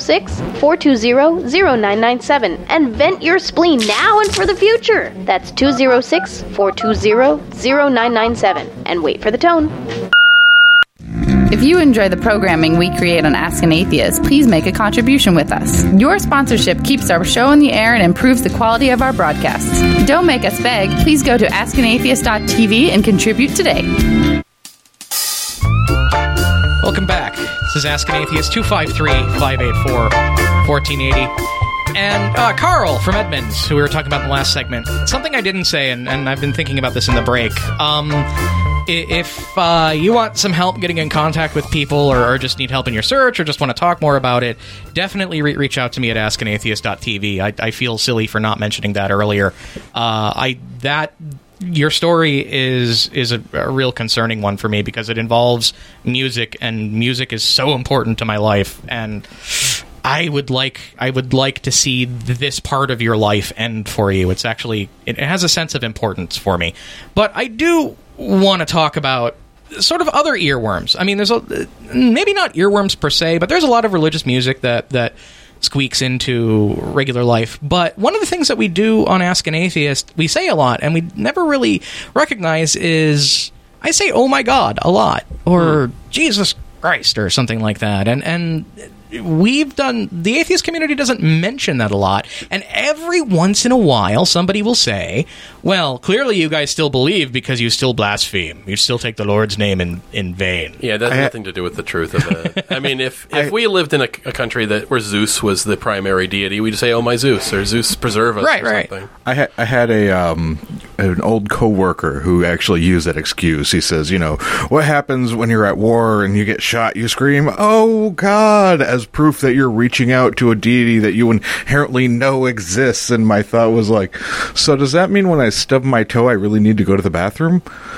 206-420-0997 and vent your spleen now and for the future. That's 206-420-0997 and wait for the tone. If you enjoy the programming we create on Ask an Atheist, please make a contribution with us. Your sponsorship keeps our show in the air and improves the quality of our broadcasts. Don't make us beg. Please go to askanatheist.tv and contribute today. Welcome back. This is Ask an Atheist, 253-584-1480. And Carl from Edmonds, who we were talking about in the last segment. Something I didn't say, and I've been thinking about this in the break. If you want some help getting in contact with people or just need help in your search or just want to talk more about it, definitely reach out to me at askanatheist.tv. I feel silly for not mentioning that earlier. Your story is a real concerning one for me because it involves music, and music is so important to my life, and I would like to see this part of your life end for you. It has a sense of importance for me. But I do want to talk about sort of other earworms. I mean, there's maybe not earworms per se, but there's a lot of religious music that squeaks into regular life. But one of the things that we do on Ask an Atheist, we say a lot, and we never really recognize is, I say, oh my God, a lot, or Jesus Christ, or something like that. And the atheist community doesn't mention that a lot, and every once in a while somebody will say, well, clearly you guys still believe because you still blaspheme. You still take the Lord's name in vain. Yeah, that has nothing to do with the truth of it. I mean, if we lived in a country where Zeus was the primary deity, we'd say, oh, my Zeus, or Zeus preserve us, or something. I had an old coworker who actually used that excuse. He says, what happens when you're at war and you get shot? You scream, oh, God, as proof that you're reaching out to a deity that you inherently know exists. And my thought was like, so does that mean when I stub my toe, I really need to go to the bathroom?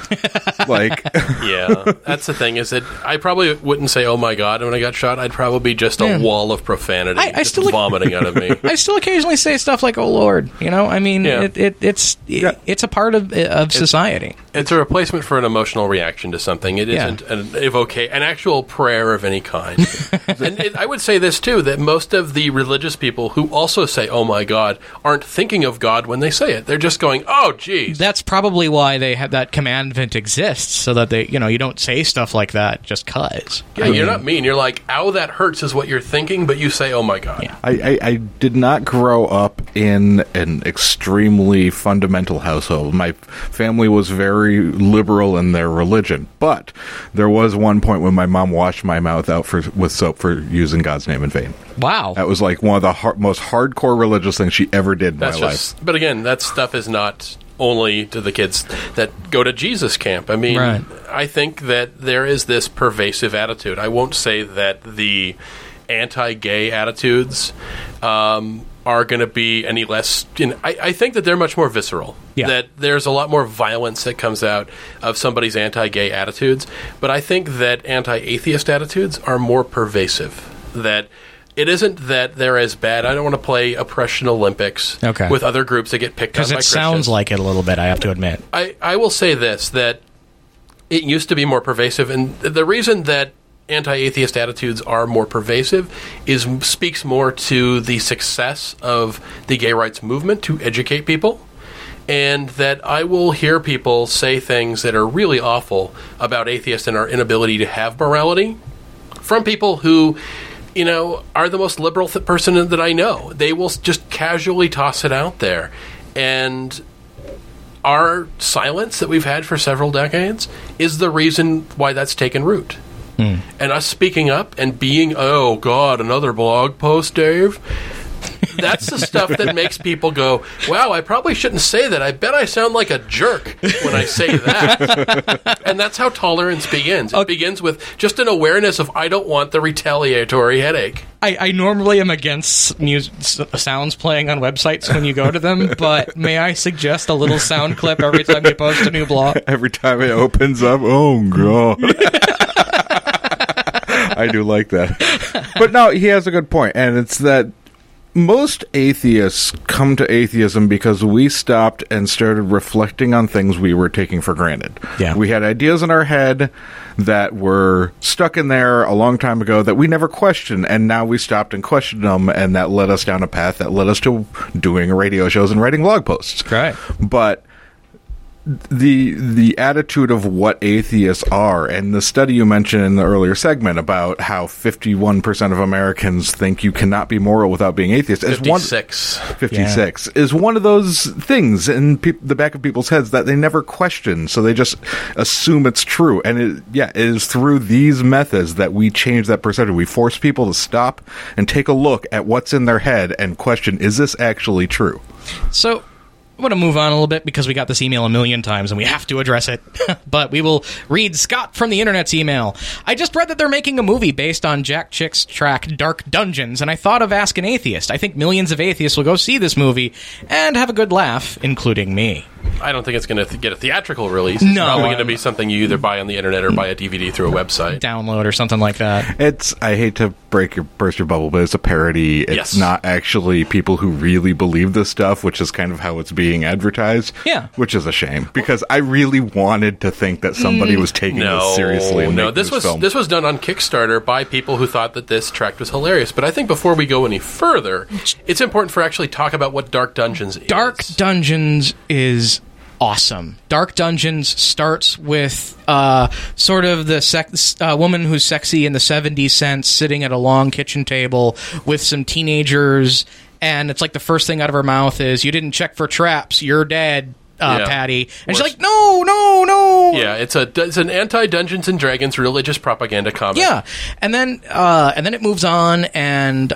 Yeah, that's the thing, is that I probably wouldn't say, oh my God, when I got shot. I'd probably be just a wall of profanity, just vomiting out of me. I still occasionally say stuff like, oh Lord, I mean, it's a part of society. It's a replacement for an emotional reaction to something. It isn't an actual prayer of any kind. And I would say this too, that most of the religious people who also say, oh my God, aren't thinking of God when they say it. They're just going, oh geez. That's probably why they have that commandment exists, so that they, you don't say stuff like that just cuz. Yeah, you're not mean. You're like, ow, that hurts is what you're thinking, but you say, oh my God. Yeah. I did not grow up in an extremely fundamental household. My family was very liberal in their religion, but there was one point when my mom washed my mouth out with soap for using God's name in vain. Wow. That was like one of the most hardcore religious things she ever did in my life. But again, that stuff is not only to the kids that go to Jesus camp. I mean, I think that there is this pervasive attitude. I won't say that the anti-gay attitudes are going to be any less. I think that they're much more visceral. Yeah. That there's a lot more violence that comes out of somebody's anti-gay attitudes. But I think that anti-atheist attitudes are more pervasive. That it isn't that they're as bad. I don't want to play Oppression Olympics with other groups that get picked on by Christians. Because it sounds like it a little bit, I have to admit. I will say this, that it used to be more pervasive. And the reason that anti-atheist attitudes are more pervasive speaks more to the success of the gay rights movement to educate people. And that I will hear people say things that are really awful about atheists and our inability to have morality from people who, are the most liberal person that I know. They will just casually toss it out there. And our silence that we've had for several decades is the reason why that's taken root. And us speaking up and being, oh, God, another blog post, Dave? That's the stuff that makes people go, wow, I probably shouldn't say that. I bet I sound like a jerk when I say that. And that's how tolerance begins. It begins with just an awareness of, I don't want the retaliatory headache. I normally am against sounds playing on websites when you go to them, but may I suggest a little sound clip every time you post a new blog? Every time it opens up, oh, God. I do like that. But no, he has a good point, and it's that most atheists come to atheism because we stopped and started reflecting on things we were taking for granted. Yeah. We had ideas in our head that were stuck in there a long time ago that we never questioned, and now we stopped and questioned them, and that led us down a path that led us to doing radio shows and writing blog posts. Right. But the attitude of what atheists are, and the study you mentioned in the earlier segment about how 51% of Americans think you cannot be moral without being atheist. 56 is one of those things in the back of people's heads that they never question, so they just assume it's true. And it is through these methods that we change that perception. We force people to stop and take a look at what's in their head and question, is this actually true? So I want to move on a little bit because we got this email a million times and we have to address it. But we will read Scott from the Internet's email. I just read that they're making a movie based on Jack Chick's track Dark Dungeons, and I thought of Ask an Atheist. I think millions of atheists will go see this movie and have a good laugh, including me. I don't think it's going to get a theatrical release. It's probably going to be something you either buy on the internet or buy a DVD through a website. Download or something like that. I hate to burst your bubble, but it's a parody. It's not actually people who really believe this stuff, which is kind of how it's being advertised. Yeah. Which is a shame, because I really wanted to think that somebody was taking this seriously. No, this was done on Kickstarter by people who thought that this tract was hilarious. But I think before we go any further, it's important for actually talk about what Dark Dungeons is. Dark Dungeons is awesome. Dark Dungeons starts with sort of the woman who's sexy in the 70s sense, sitting at a long kitchen table with some teenagers, and it's like the first thing out of her mouth is, "You didn't check for traps, you're dead, Patty." And she's like, no. Yeah, it's an anti-Dungeons and Dragons religious propaganda comic. Yeah, and then it moves on, and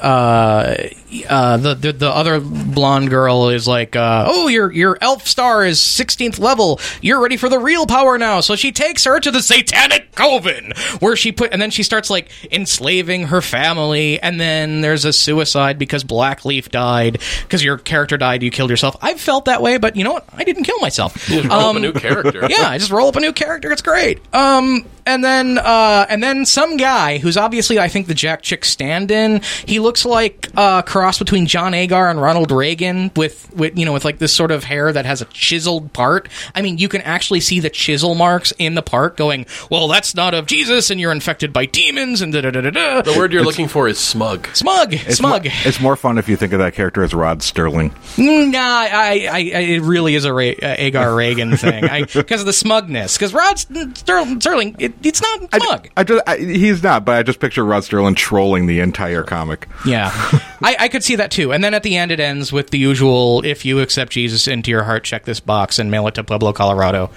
the other blonde girl is like, "Oh, your elf star is 16th level. You're ready for the real power now." So she takes her to the Satanic Coven, where and then she starts like enslaving her family, and then there's a suicide because Blackleaf died, because your character died, you killed yourself. I've felt that way, but you know what? I didn't kill myself. You just roll up a new character. Yeah, I just roll up a new character. It's great. And then some guy who's obviously, I think, the Jack Chick stand-in. He looks like a cross between John Agar and Ronald Reagan with like this sort of hair that has a chiseled part. I mean, you can actually see the chisel marks in the part going, "Well, that's not of Jesus, and you're infected by demons," and da-da-da-da-da. The word you're looking for is smug. Smug. It's more fun if you think of that character as Rod Sterling. Nah, it really is a Agar Reagan thing. Because of the smugness. Because Rod Sterling, it's not smug. He's not, but I just picture Rod Sterling trolling the entire comic. Yeah. I could see that too. And then at the end, it ends with the usual, "If you accept Jesus into your heart, check this box and mail it to Pueblo, Colorado."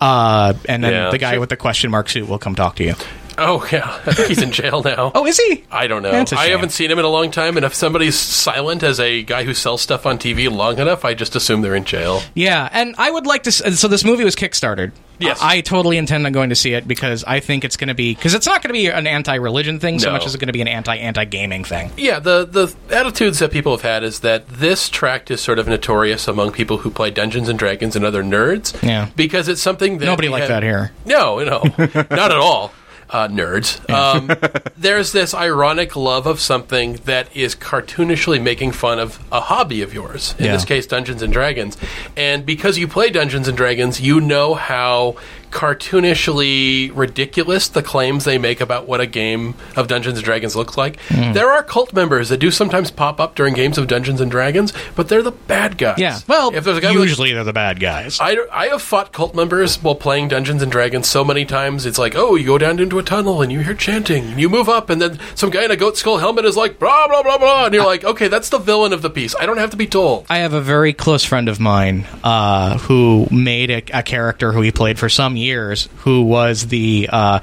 And then the guy with the question mark suit will come talk to you. Oh, yeah. I think he's in jail now. Oh, is he? I don't know. That's a I shame. haven't seen him in a long time, and if somebody's silent as a guy who sells stuff on TV long enough, I just assume they're in jail. Yeah, and I would like to... So this movie was Kickstarted. Yes. I totally intend on going to see it, because I think it's going to be... Because it's not going to be an anti-religion thing so much as it's going to be an anti-gaming thing. Yeah, the attitudes that people have had is that this tract is sort of notorious among people who play Dungeons and Dragons and other nerds. Yeah. Because it's something that... Nobody like that here. No, not at all. Nerds. There's this ironic love of something that is cartoonishly making fun of a hobby of yours. In this case, Dungeons and Dragons. And because you play Dungeons and Dragons, you know how cartoonishly ridiculous the claims they make about what a game of Dungeons and Dragons looks like. There are cult members that do sometimes pop up during games of Dungeons and Dragons, but they're the bad guys. Yeah. Well, if there's a guy usually they're the bad guys. I have fought cult members while playing Dungeons and Dragons so many times. It's like, oh, you go down into a tunnel and you hear chanting, and you move up, and then some guy in a goat skull helmet is like, blah, blah, blah, blah, and you're like, okay, that's the villain of the piece. I don't have to be told. I have a very close friend of mine who made a character who he played for some years, who was the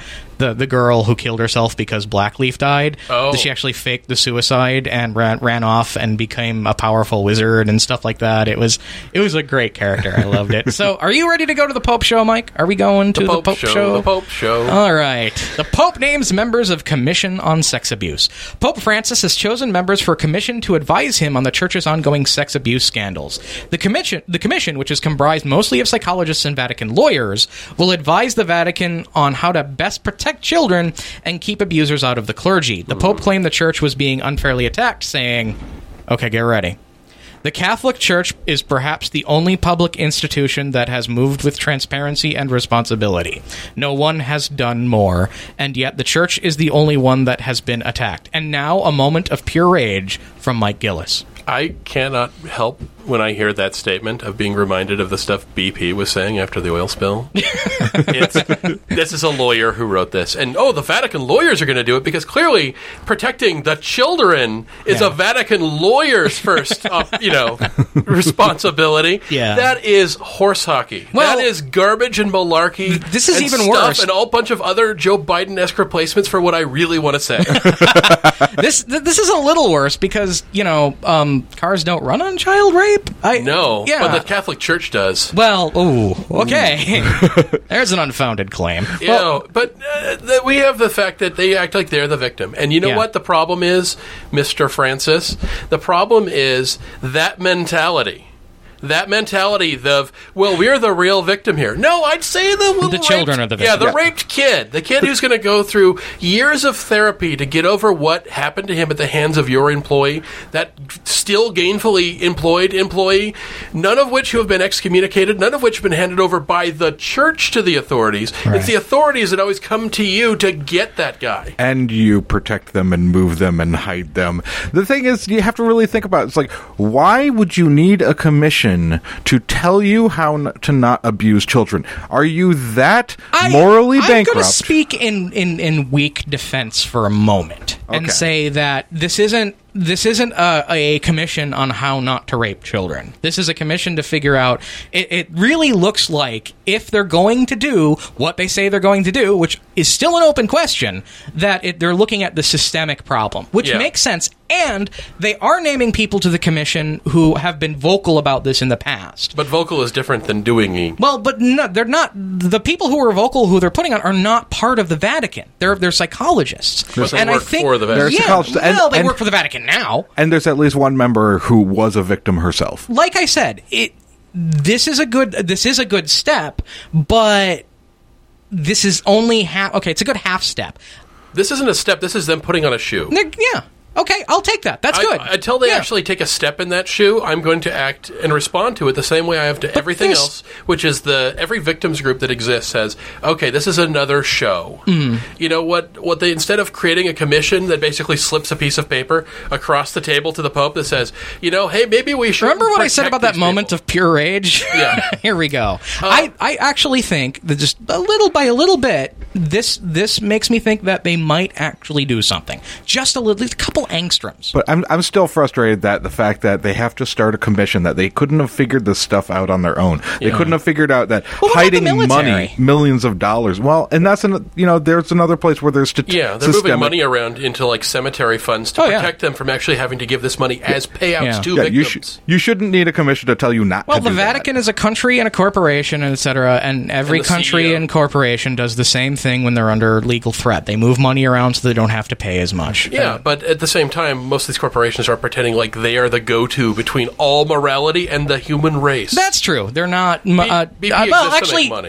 girl who killed herself because Blackleaf died. Oh. She actually faked the suicide and ran off and became a powerful wizard and stuff like that. It was a great character. I loved it. So, are you ready to go to the Pope Show, Mike? Are we going to the Pope Show? The Pope Show. All right. The Pope names members of Commission on Sex Abuse. Pope Francis has chosen members for a commission to advise him on the Church's ongoing sex abuse scandals. The commission, which is comprised mostly of psychologists and Vatican lawyers, will advise the Vatican on how to best protect children and keep abusers out of the clergy. The Pope claimed the Church was being unfairly attacked, saying, okay, get ready. The Catholic Church is perhaps the only public institution that has moved with transparency and responsibility. No one has done more, and yet the Church is the only one that has been attacked. And now a moment of pure rage from Mike Gillis. I cannot help when I hear that statement of being reminded of the stuff BP was saying after the oil spill. This is a lawyer who wrote this. And, the Vatican lawyers are going to do it because clearly protecting the children is a Vatican lawyer's first, responsibility. Yeah. That is horse hockey. Well, that is garbage and malarkey. This is and even stuff worse. And a whole bunch of other Joe Biden-esque replacements for what I really want to say. This is a little worse because, cars don't run on child rape. But the Catholic Church does. Well, okay. There's an unfounded claim. But we have the fact that they act like they're the victim. And you know what the problem is, Mr. Francis? The problem is that mentality That mentality of, well, we're the real victim here. No, I'd say the children are the victim. Yeah, the raped kid. The kid who's going to go through years of therapy to get over what happened to him at the hands of your employee, that still gainfully employed employee, none of which who have been excommunicated, none of which have been handed over by the church to the authorities. Right. It's the authorities that always come to you to get that guy. And you protect them and move them and hide them. The thing is, you have to really think about it. It's like, why would you need a commission to tell you how to not abuse children? Are you that morally bankrupt? I'm going to speak in weak defense for a moment and say that this isn't a commission on how not to rape children. This is a commission to figure out. It really looks like if they're going to do what they say they're going to do, which is still an open question, that they're looking at the systemic problem, which makes sense. And they are naming people to the commission who have been vocal about this in the past. But vocal is different than doing. Well, but no, they're not. The people who are vocal, who they're putting on, are not part of the Vatican. They're psychologists. But they work for the Vatican. Yeah, they work for the Vatican now. And there's at least one member who was a victim herself. Like I said, this is a good step, but this is only half. Okay, it's a good half step. This isn't a step. This is them putting on a shoe. Yeah. Okay, I'll take that. That's good. Until they actually take a step in that shoe, I'm going to act and respond to it the same way I have to everything else, which is every victims group that exists says, okay, this is another show. You know what they, instead of creating a commission that basically slips a piece of paper across the table to the Pope that says, hey, maybe we should. Remember what I said about that moment of pure rage? Yeah. Here we go. I actually think that just a little bit, this makes me think that they might actually do something. Just a couple angstroms. But I'm still frustrated that the fact that they have to start a commission, that they couldn't have figured this stuff out on their own. They couldn't have figured out that hiding money, millions of dollars. Well, and that's there's another place where there's they're moving money around into like cemetery funds to protect them from actually having to give this money as payouts to victims. You shouldn't need a commission to tell you not to do that. Well, the Vatican is a country and a corporation, and etc., and every country and corporation does the same thing when they're under legal threat. They move money around so they don't have to pay as much. Yeah, but at the same time, most of these corporations are pretending like they are the go-to between all morality and the human race. That's true. They're not. BP actually, to make money.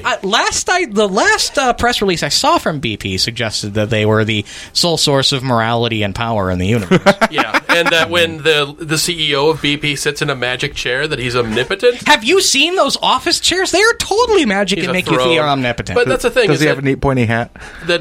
The last press release I saw from BP suggested that they were the sole source of morality and power in the universe. Yeah, and that when the CEO of BP sits in a magic chair, that he's omnipotent. Have you seen those office chairs? They are totally magic and make you feel omnipotent. But that's the thing. Does he have a neat pointy hat? That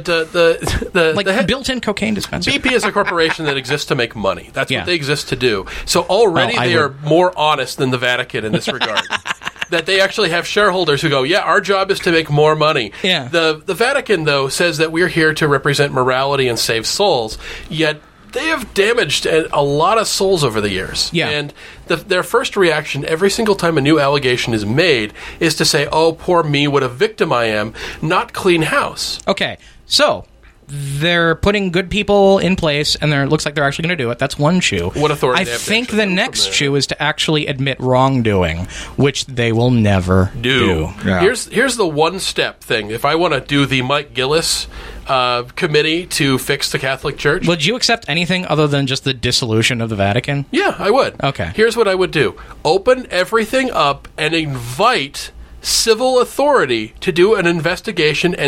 the built-in cocaine dispenser. BP is a corporation that exists to make money. That's what they exist to do. So already they are more honest than the Vatican in this regard. That they actually have shareholders who go, our job is to make more money. Yeah. The Vatican, though, says that we're here to represent morality and save souls, yet they have damaged a lot of souls over the years. Yeah. And their first reaction every single time a new allegation is made is to say, oh, poor me, what a victim I am, not clean house. Okay, so they're putting good people in place, and it looks like they're actually going to do it. That's one shoe. What authority? I think the next shoe is to actually admit wrongdoing, which they will never do. Yeah. Here's the one-step thing. If I want to do the Mike Gillis committee to fix the Catholic Church, would you accept anything other than just the dissolution of the Vatican? Yeah, I would. Okay. Here's what I would do. Open everything up and invite civil authority to do an investigation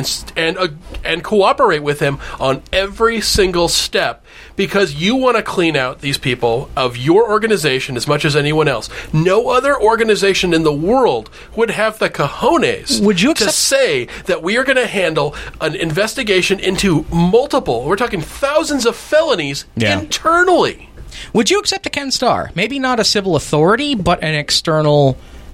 and cooperate with him on every single step, because you want to clean out these people of your organization as much as anyone else. No other organization in the world would have the cojones to say that we are going to handle an investigation into we're talking thousands of felonies internally. Would you accept a Ken Starr? Maybe not a civil authority, but an external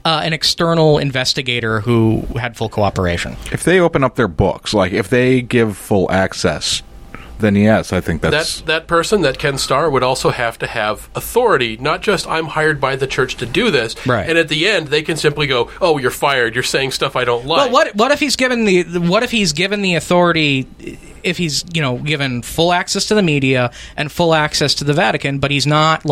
investigator who had full cooperation. If they open up their books, like if they give full access, then yes, I think that person, that Ken Starr, would also have to have authority, not just I'm hired by the church to do this, right. And at the end they can simply go, oh, you're fired, you're saying stuff I don't like. Well, what if he's given the authority, if he's given full access to the media and full access to the Vatican, but he's not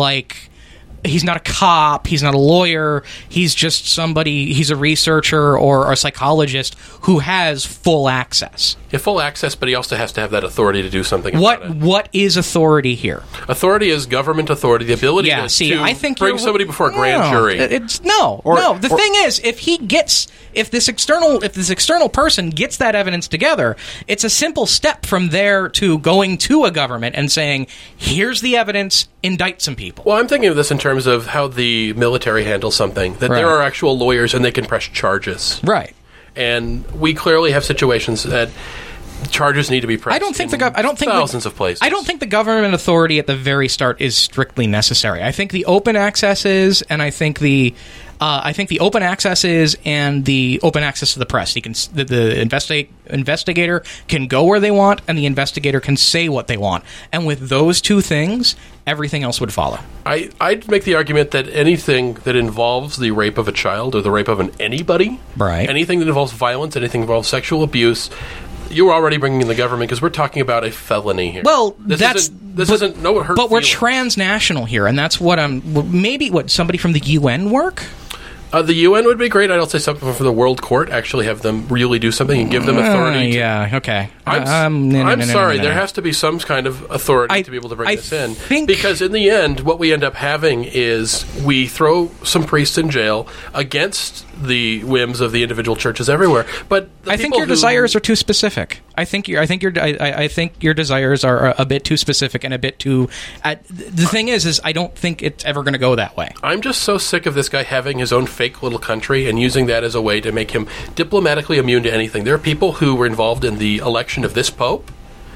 a cop, he's not a lawyer, he's just somebody, he's a researcher or a psychologist who has full access. Yeah, full access, but he also has to have that authority to do something about it. What is authority here? Authority is government authority, the ability to I think bring somebody before a grand jury. The thing is, if this external person gets that evidence together, it's a simple step from there to going to a government and saying, here's the evidence, indict some people. Well, I'm thinking of this in terms of how the military handles something, that there are actual lawyers and they can press charges. Right. And we clearly have situations that charges need to be pressed. Thousands of places. I don't think the government authority at the very start is strictly necessary. I think the open access is, and I think the open access is, and the open access to the press. The investigator can go where they want, and the investigator can say what they want. And with those two things, everything else would follow. I'd make the argument that anything that involves the rape of a child or the rape of anybody, anything that involves violence, anything that involves sexual abuse, you're already bringing in the government because we're talking about a felony here. Well, this isn't no hurt. But we're transnational here, and that's what somebody from the UN work. The UN would be great. I'd say something for the World Court. Actually, have them really do something and give them authority. Okay. I'm sorry. There has to be some kind of authority to be able to bring this in. Because in the end, what we end up having is we throw some priests in jail against the whims of the individual churches everywhere. But I think your desires are too specific. I think your desires are a bit too specific and a bit too. The thing is I don't think it's ever going to go that way. I'm just so sick of this guy having his own fake little country and using that as a way to make him diplomatically immune to anything. There are people who were involved in the election of this pope,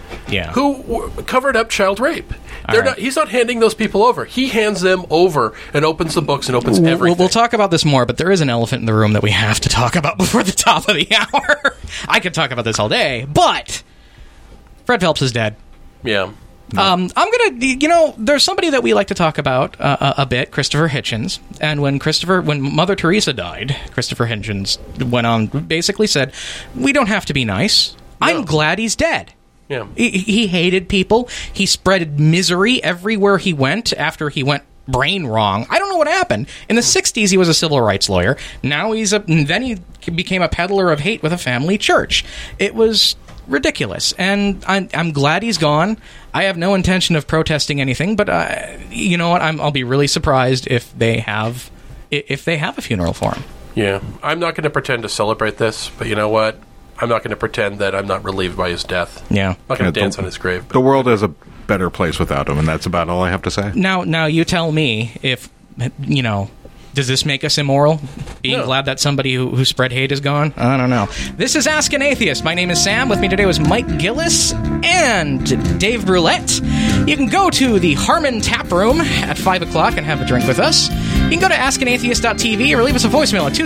who covered up child rape. He's not handing those people over. He hands them over and opens the books and opens everything. We'll talk about this more, but there is an elephant in the room that we have to talk about before the top of the hour. I could talk about this all day, but Fred Phelps is dead. Yeah. I'm gonna, there's somebody that we like to talk about a bit, Christopher Hitchens. And when Mother Teresa died, Christopher Hitchens went on, basically said, we don't have to be nice. No. I'm glad he's dead. Yeah. He hated people. He spread misery everywhere he went after he went brain wrong. I don't know what happened. In the 60s, he was a civil rights lawyer. Now then he became a peddler of hate with a family church. It was ridiculous, and I'm glad he's gone. I have no intention of protesting anything, but you know what? I'll be really surprised if they have a funeral for him. Yeah, I'm not going to pretend to celebrate this, but you know what? I'm not going to pretend that I'm not relieved by his death. Yeah, I'm not going to dance on his grave. The world is a better place without him, and that's about all I have to say. Now you tell me if does this make us immoral? Being glad that somebody who spread hate is gone? I don't know. This is Ask an Atheist. My name is Sam. With me today was Mike Gillis and Dave Brulette. You can go to the Harmon Tap Room at 5 o'clock and have a drink with us. You can go to askanatheist.tv or leave us a voicemail at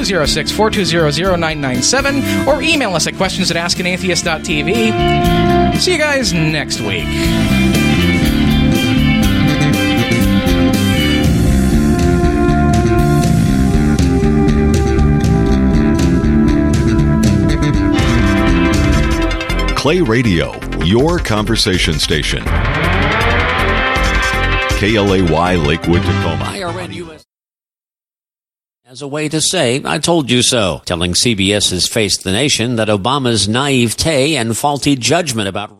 206-420-0997 or email us at questions@askanatheist.tv. See you guys next week. Clay Radio, your conversation station. KLAY Lakewood, Tacoma. IRN-US. As a way to say, I told you so. Telling CBS's Face the Nation that Obama's naivete and faulty judgment about